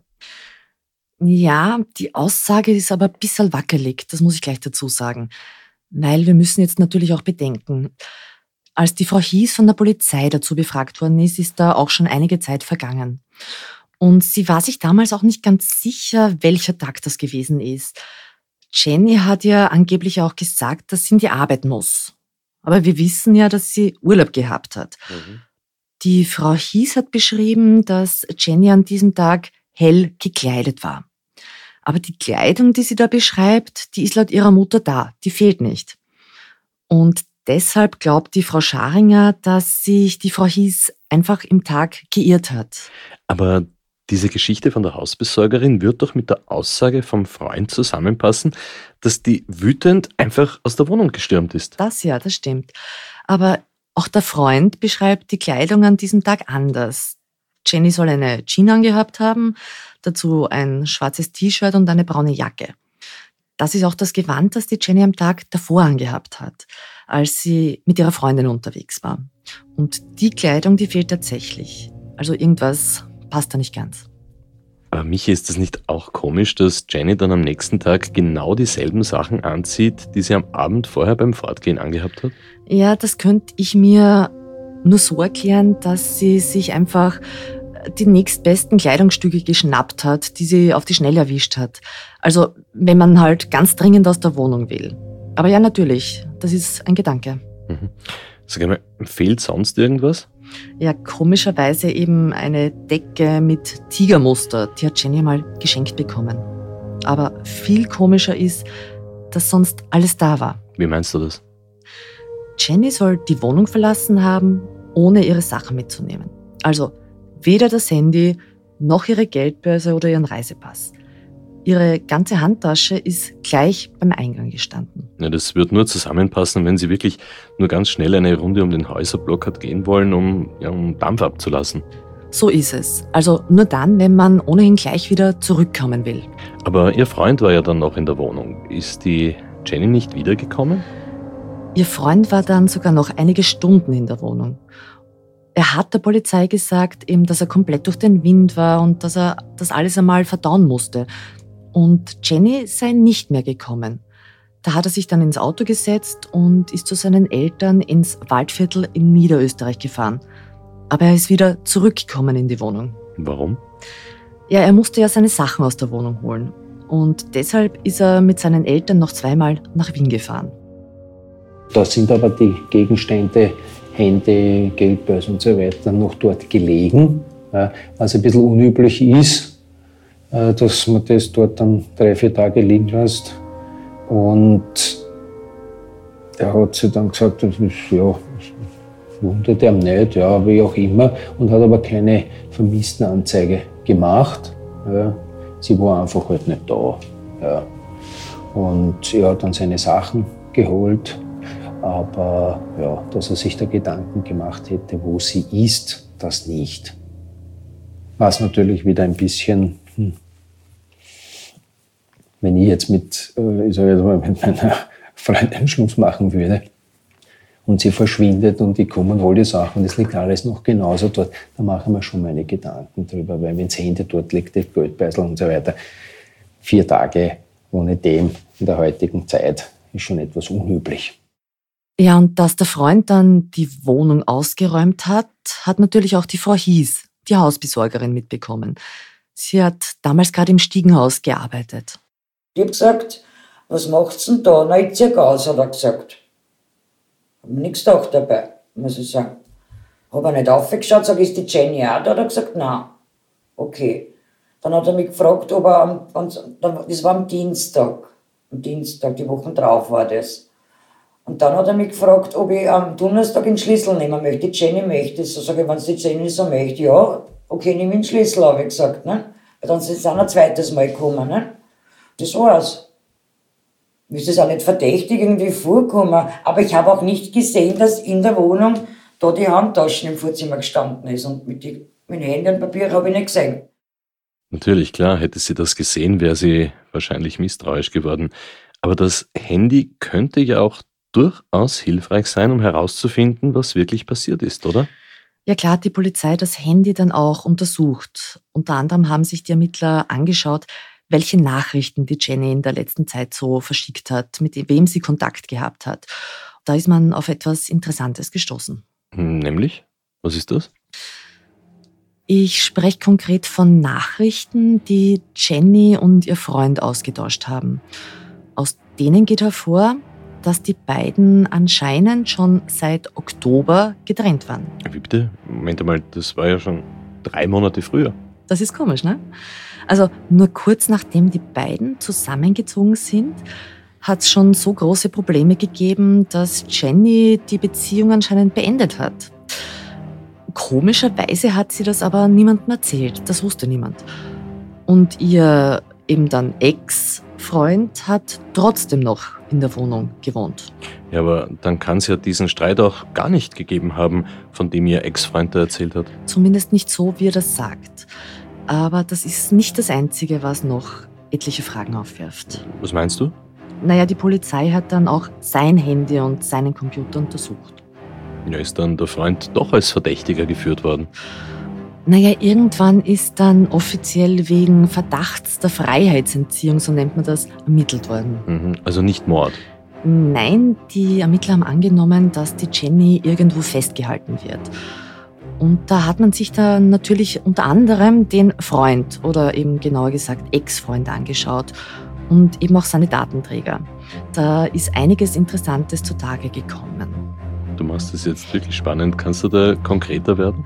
Ja, die Aussage ist aber ein bisschen wackelig, das muss ich gleich dazu sagen. Weil wir müssen jetzt natürlich auch bedenken, als die Frau Hies von der Polizei dazu befragt worden ist, ist da auch schon einige Zeit vergangen. Und sie war sich damals auch nicht ganz sicher, welcher Tag das gewesen ist. Jenny hat ja angeblich auch gesagt, dass sie in die Arbeit muss. Aber wir wissen ja, dass sie Urlaub gehabt hat. Mhm. Die Frau Hies hat beschrieben, dass Jenny an diesem Tag hell gekleidet war. Aber die Kleidung, die sie da beschreibt, die ist laut ihrer Mutter da, die fehlt nicht. Und deshalb glaubt die Frau Scharinger, dass sich die Frau Hies einfach im Tag geirrt hat. Aber Diese Geschichte von der Hausbesorgerin wird doch mit der Aussage vom Freund zusammenpassen, dass die wütend einfach aus der Wohnung gestürmt ist. Das ja, das stimmt. Aber auch der Freund beschreibt die Kleidung an diesem Tag anders. Jenny soll eine Jeans angehabt haben, dazu ein schwarzes T-Shirt und eine braune Jacke. Das ist auch das Gewand, das die Jenny am Tag davor angehabt hat, als sie mit ihrer Freundin unterwegs war. Und die Kleidung, die fehlt tatsächlich. Also irgendwas passt da nicht ganz. Aber Michi, ist das nicht auch komisch, dass Jenny dann am nächsten Tag genau dieselben Sachen anzieht, die sie am Abend vorher beim Fortgehen angehabt hat? Ja, das könnte ich mir nur so erklären, dass sie sich einfach die nächstbesten Kleidungsstücke geschnappt hat, die sie auf die Schnelle erwischt hat. Also wenn man halt ganz dringend aus der Wohnung will. Aber ja, natürlich, das ist ein Gedanke. Mhm. Sag einmal, fehlt sonst irgendwas? Ja, komischerweise eben eine Decke mit Tigermuster, die hat Jenny mal geschenkt bekommen. Aber viel komischer ist, dass sonst alles da war. Wie meinst du das? Jenny soll die Wohnung verlassen haben, ohne ihre Sachen mitzunehmen. Also weder das Handy, noch ihre Geldbörse oder ihren Reisepass. Ihre ganze Handtasche ist gleich beim Eingang gestanden. Ja, das wird nur zusammenpassen, wenn sie wirklich nur ganz schnell eine Runde um den Häuserblock hat gehen wollen, um, ja, um Dampf abzulassen. So ist es. Also nur dann, wenn man ohnehin gleich wieder zurückkommen will. Aber ihr Freund war ja dann noch in der Wohnung. Ist die Jenny nicht wiedergekommen? Ihr Freund war dann sogar noch einige Stunden in der Wohnung. Er hat der Polizei gesagt, eben, dass er komplett durch den Wind war und dass er das alles einmal verdauen musste. Und Jenny sei nicht mehr gekommen. Da hat er sich dann ins Auto gesetzt und ist zu seinen Eltern ins Waldviertel in Niederösterreich gefahren. Aber er ist wieder zurückgekommen in die Wohnung. Warum? Ja, er musste ja seine Sachen aus der Wohnung holen. Und deshalb ist er mit seinen Eltern noch zweimal nach Wien gefahren. Da sind aber die Gegenstände, Handy, Geldbörse und so weiter noch dort gelegen, was ein bisschen unüblich ist, dass man das dort dann drei, vier Tage liegen lässt. Und er hat sich dann gesagt, das ist, ja, das wundert ihm nicht, ja, wie auch immer, und hat aber keine Vermisstenanzeige gemacht. Ja. Sie war einfach halt nicht da. Ja. Und er hat dann seine Sachen geholt, aber ja, dass er sich da Gedanken gemacht hätte, wo sie ist, das nicht. Was natürlich wieder ein bisschen, hm, wenn ich jetzt mit, äh, ich sag jetzt mal, mit meiner Freundin Schluss machen würde und sie verschwindet und ich komme und hole die Sachen und es liegt alles noch genauso dort, dann mache ich mir schon meine Gedanken drüber, weil wenn das Handy dort liegt, das Geldbeutel und so weiter, vier Tage ohne dem in der heutigen Zeit ist schon etwas unüblich. Ja, und dass der Freund dann die Wohnung ausgeräumt hat, hat natürlich auch die Frau Hies, die Hausbesorgerin, mitbekommen. Sie hat damals gerade im Stiegenhaus gearbeitet. Ich hab gesagt, was macht's denn da? Na, ich zieh aus, hat er gesagt. Hab mir nichts gedacht dabei, muss ich sagen. Hab er nicht aufgeschaut, sag, ist die Jenny auch da? Hat er gesagt, nein. Okay. Dann hat er mich gefragt, ob er am, das war am Dienstag, am Dienstag, die Woche drauf war das. Und dann hat er mich gefragt, ob ich am Donnerstag den Schlüssel nehmen möchte. Die Jenny möchte. So sage ich, wenn es die Jenny so möchte, ja, okay, nimm den Schlüssel, habe ich gesagt. Ne? Weil dann ist es auch ein zweites Mal gekommen. Ne? Das war's. Mir ist das auch nicht verdächtig irgendwie vorgekommen. Aber ich habe auch nicht gesehen, dass in der Wohnung da die Handtaschen im Vorzimmer gestanden ist. Und mit, die, mit Handy und Papier habe ich nicht gesehen. Natürlich, klar, hätte sie das gesehen, wäre sie wahrscheinlich misstrauisch geworden. Aber das Handy könnte ja auch durchaus hilfreich sein, um herauszufinden, was wirklich passiert ist, oder? Ja klar, hat die Polizei das Handy dann auch untersucht. Unter anderem haben sich die Ermittler angeschaut, welche Nachrichten die Jenny in der letzten Zeit so verschickt hat, mit wem sie Kontakt gehabt hat. Da ist man auf etwas Interessantes gestoßen. Nämlich? Was ist das? Ich spreche konkret von Nachrichten, die Jenny und ihr Freund ausgetauscht haben. Aus denen geht hervor, dass die beiden anscheinend schon seit Oktober getrennt waren. Wie bitte? Moment mal, das war ja schon drei Monate früher. Das ist komisch, ne? Also nur kurz nachdem die beiden zusammengezogen sind, hat es schon so große Probleme gegeben, dass Jenny die Beziehung anscheinend beendet hat. Komischerweise hat sie das aber niemandem erzählt. Das wusste niemand. Und ihr eben dann Ex-Freund hat trotzdem noch in der Wohnung gewohnt. Ja, aber dann kann es ja diesen Streit auch gar nicht gegeben haben, von dem ihr Ex-Freund da erzählt hat. Zumindest nicht so, wie er das sagt. Aber das ist nicht das Einzige, was noch etliche Fragen aufwirft. Was meinst du? Naja, die Polizei hat dann auch sein Handy und seinen Computer untersucht. Ja, ist dann der Freund doch als Verdächtiger geführt worden? Naja, irgendwann ist dann offiziell wegen Verdachts der Freiheitsentziehung, so nennt man das, ermittelt worden. Mhm, also nicht Mord? Nein, die Ermittler haben angenommen, dass die Jenny irgendwo festgehalten wird. Und da hat man sich dann natürlich unter anderem den Freund oder eben genauer gesagt Ex-Freund angeschaut und eben auch seine Datenträger. Da ist einiges Interessantes zutage gekommen. Du machst es jetzt wirklich spannend. Kannst du da konkreter werden?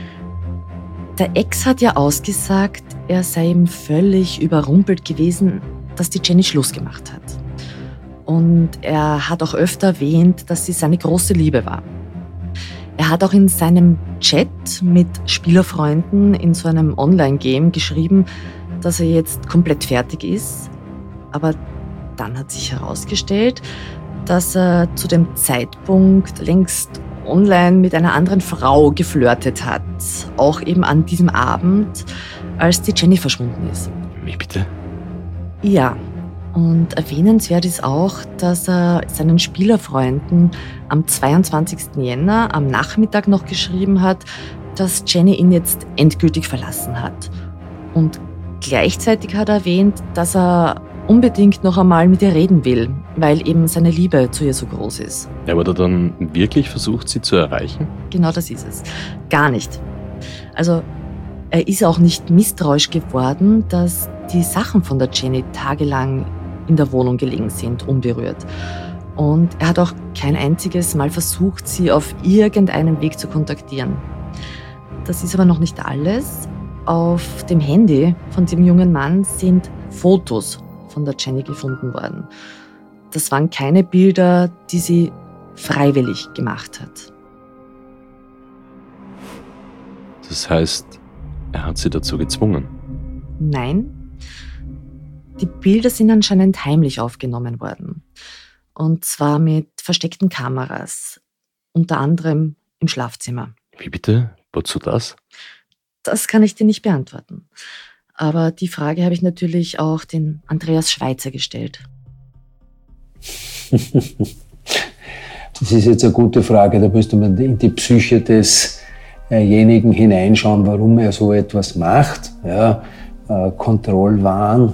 Der Ex hat ja ausgesagt, er sei eben völlig überrumpelt gewesen, dass die Jenny Schluss gemacht hat. Und er hat auch öfter erwähnt, dass sie seine große Liebe war. Er hat auch in seinem Chat mit Spielerfreunden in so einem Online-Game geschrieben, dass er jetzt komplett fertig ist. Aber dann hat sich herausgestellt, dass er zu dem Zeitpunkt längst online mit einer anderen Frau geflirtet hat. Auch eben an diesem Abend, als die Jenny verschwunden ist. Wie bitte? Ja. Und erwähnenswert ist auch, dass er seinen Spielerfreunden am zweiundzwanzigsten Jänner am Nachmittag noch geschrieben hat, dass Jenny ihn jetzt endgültig verlassen hat. Und gleichzeitig hat er erwähnt, dass er unbedingt noch einmal mit ihr reden will, weil eben seine Liebe zu ihr so groß ist. Ja, aber hat er dann wirklich versucht, sie zu erreichen? Genau das ist es. Gar nicht. Also er ist auch nicht misstrauisch geworden, dass die Sachen von der Jenny tagelang in der Wohnung gelegen sind, unberührt. Und er hat auch kein einziges Mal versucht, sie auf irgendeinem Weg zu kontaktieren. Das ist aber noch nicht alles. Auf dem Handy von dem jungen Mann sind Fotos von der Jenny gefunden worden. Das waren keine Bilder, die sie freiwillig gemacht hat. Das heißt, er hat sie dazu gezwungen? Nein. Die Bilder sind anscheinend heimlich aufgenommen worden. Und zwar mit versteckten Kameras. Unter anderem im Schlafzimmer. Wie bitte? Wozu das? Das kann ich dir nicht beantworten. Aber die Frage habe ich natürlich auch den Andreas Schweizer gestellt. Das ist jetzt eine gute Frage. Da müsste man in die Psyche desjenigen hineinschauen, warum er so etwas macht. Ja, äh, Kontrollwahn,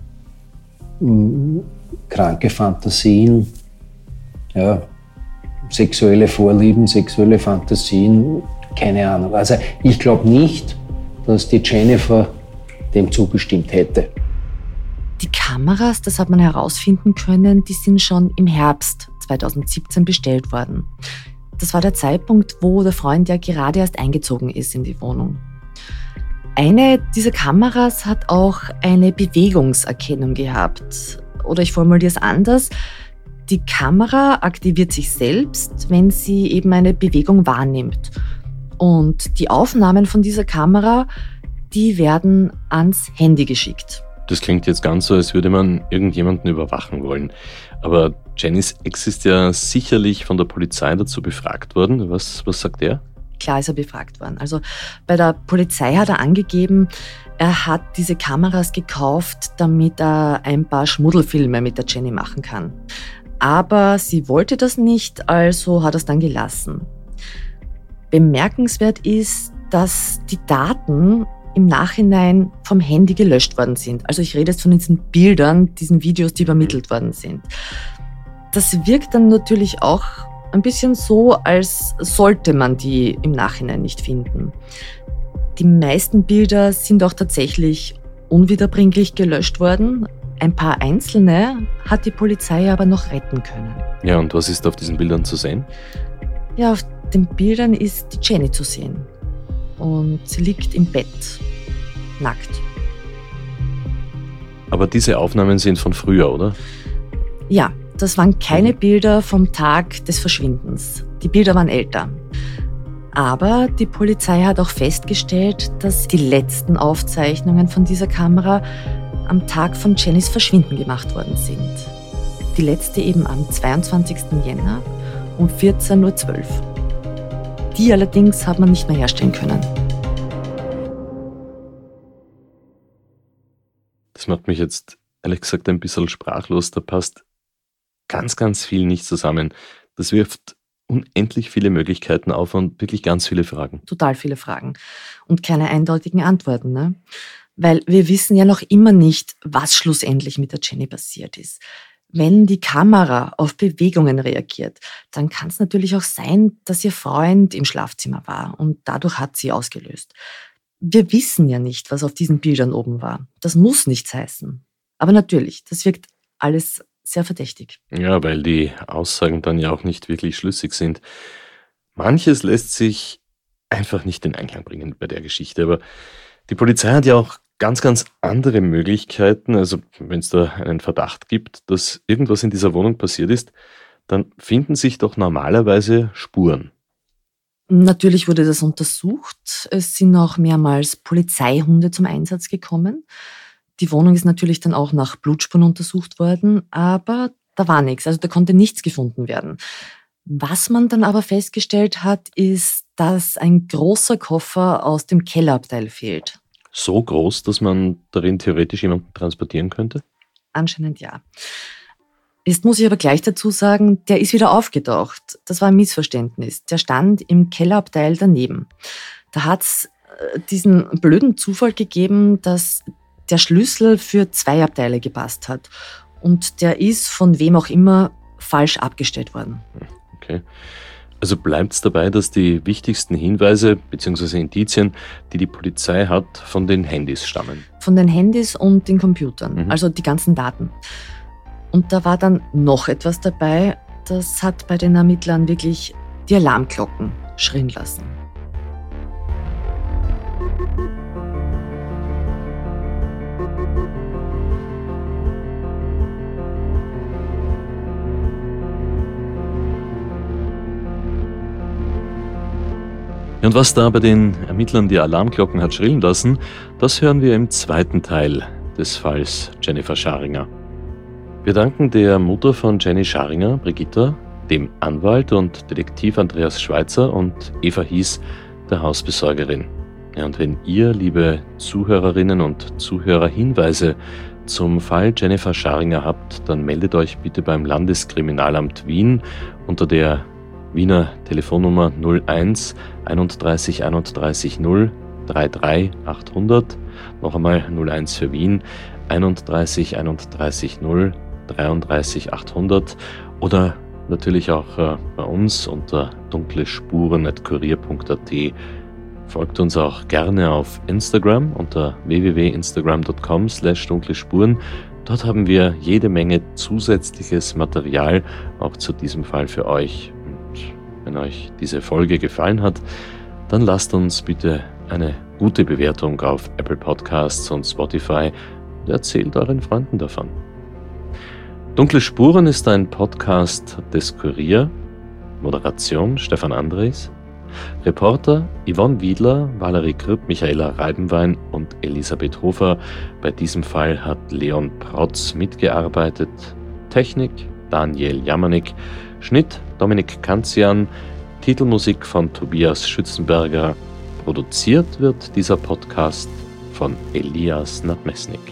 mh, kranke Fantasien, ja, sexuelle Vorlieben, sexuelle Fantasien, keine Ahnung. Also ich glaube nicht, dass die Jennifer dem zugestimmt hätte. Die Kameras, das hat man herausfinden können, die sind schon im Herbst zweitausendsiebzehn bestellt worden. Das war der Zeitpunkt, wo der Freund ja gerade erst eingezogen ist in die Wohnung. Eine dieser Kameras hat auch eine Bewegungserkennung gehabt. Oder ich formuliere es anders. Die Kamera aktiviert sich selbst, wenn sie eben eine Bewegung wahrnimmt. Und die Aufnahmen von dieser Kamera, die werden ans Handy geschickt. Das klingt jetzt ganz so, als würde man irgendjemanden überwachen wollen. Aber Jennys Ex ist ja sicherlich von der Polizei dazu befragt worden. Was, was sagt er? Klar ist er befragt worden. Also bei der Polizei hat er angegeben, er hat diese Kameras gekauft, damit er ein paar Schmuddelfilme mit der Jenny machen kann. Aber sie wollte das nicht, also hat er es dann gelassen. Bemerkenswert ist, dass die Daten im Nachhinein vom Handy gelöscht worden sind. Also ich rede jetzt von diesen Bildern, diesen Videos, die übermittelt worden sind. Das wirkt dann natürlich auch ein bisschen so, als sollte man die im Nachhinein nicht finden. Die meisten Bilder sind auch tatsächlich unwiederbringlich gelöscht worden. Ein paar einzelne hat die Polizei aber noch retten können. Ja, und was ist auf diesen Bildern zu sehen? Ja, auf den Bildern ist die Jenny zu sehen. Und sie liegt im Bett, nackt. Aber diese Aufnahmen sind von früher, oder? Ja, das waren keine Bilder vom Tag des Verschwindens. Die Bilder waren älter. Aber die Polizei hat auch festgestellt, dass die letzten Aufzeichnungen von dieser Kamera am Tag von Jennys Verschwinden gemacht worden sind. Die letzte eben am zweiundzwanzigsten Jänner um vierzehn Uhr zwölf. Die allerdings hat man nicht mehr herstellen können. Das macht mich jetzt ehrlich gesagt ein bisschen sprachlos. Da passt ganz, ganz viel nicht zusammen. Das wirft unendlich viele Möglichkeiten auf und wirklich ganz viele Fragen. Total viele Fragen und keine eindeutigen Antworten, ne? Weil wir wissen ja noch immer nicht, was schlussendlich mit der Jenny passiert ist. Wenn die Kamera auf Bewegungen reagiert, dann kann es natürlich auch sein, dass ihr Freund im Schlafzimmer war und dadurch hat sie ausgelöst. Wir wissen ja nicht, was auf diesen Bildern oben war. Das muss nichts heißen. Aber natürlich, das wirkt alles sehr verdächtig. Ja, weil die Aussagen dann ja auch nicht wirklich schlüssig sind. Manches lässt sich einfach nicht in Einklang bringen bei der Geschichte, aber die Polizei hat ja auch ganz, ganz andere Möglichkeiten. Also wenn es da einen Verdacht gibt, dass irgendwas in dieser Wohnung passiert ist, dann finden sich doch normalerweise Spuren. Natürlich wurde das untersucht. Es sind auch mehrmals Polizeihunde zum Einsatz gekommen. Die Wohnung ist natürlich dann auch nach Blutspuren untersucht worden, aber da war nichts. Also da konnte nichts gefunden werden. Was man dann aber festgestellt hat, ist, dass ein großer Koffer aus dem Kellerabteil fehlt. So groß, dass man darin theoretisch jemanden transportieren könnte? Anscheinend ja. Jetzt muss ich aber gleich dazu sagen, der ist wieder aufgetaucht. Das war ein Missverständnis. Der stand im Kellerabteil daneben. Da hat es diesen blöden Zufall gegeben, dass der Schlüssel für zwei Abteile gepasst hat. Und der ist von wem auch immer falsch abgestellt worden. Okay. Also bleibt es dabei, dass die wichtigsten Hinweise bzw. Indizien, die die Polizei hat, von den Handys stammen? Von den Handys und den Computern, Mhm. also die ganzen Daten. Und da war dann noch etwas dabei, das hat bei den Ermittlern wirklich die Alarmglocken schrillen lassen. Und was da bei den Ermittlern die Alarmglocken hat schrillen lassen, das hören wir im zweiten Teil des Falls Jennifer Scharinger. Wir danken der Mutter von Jenny Scharinger, Brigitta, dem Anwalt und Detektiv Andreas Schweitzer und Eva Hies, der Hausbesorgerin. Ja, und wenn ihr, liebe Zuhörerinnen und Zuhörer, Hinweise zum Fall Jennifer Scharinger habt, dann meldet euch bitte beim Landeskriminalamt Wien unter der Wiener Telefonnummer null eins einunddreißig einunddreißig null dreiunddreißig achthundert, noch einmal null eins für Wien, einunddreißig einunddreißig null dreiunddreißig achthundert oder natürlich auch äh, bei uns unter dunklespuren at kurier punkt at. Folgt uns auch gerne auf Instagram unter w w w punkt instagram punkt com slash dunklespuren. Dort haben wir jede Menge zusätzliches Material auch zu diesem Fall für euch. Wenn euch diese Folge gefallen hat, dann lasst uns bitte eine gute Bewertung auf Apple Podcasts und Spotify und erzählt euren Freunden davon. Dunkle Spuren ist ein Podcast des Kurier. Moderation Stefan Andres. Reporter Yvonne Wiedler, Valerie Kripp, Michaela Reibenwein und Elisabeth Hofer. Bei diesem Fall hat Leon Protz mitgearbeitet. Technik Daniel Jamanik. Schnitt Dominik Kanzian, Titelmusik von Tobias Schützenberger. Produziert wird dieser Podcast von Elias Nadmesnik.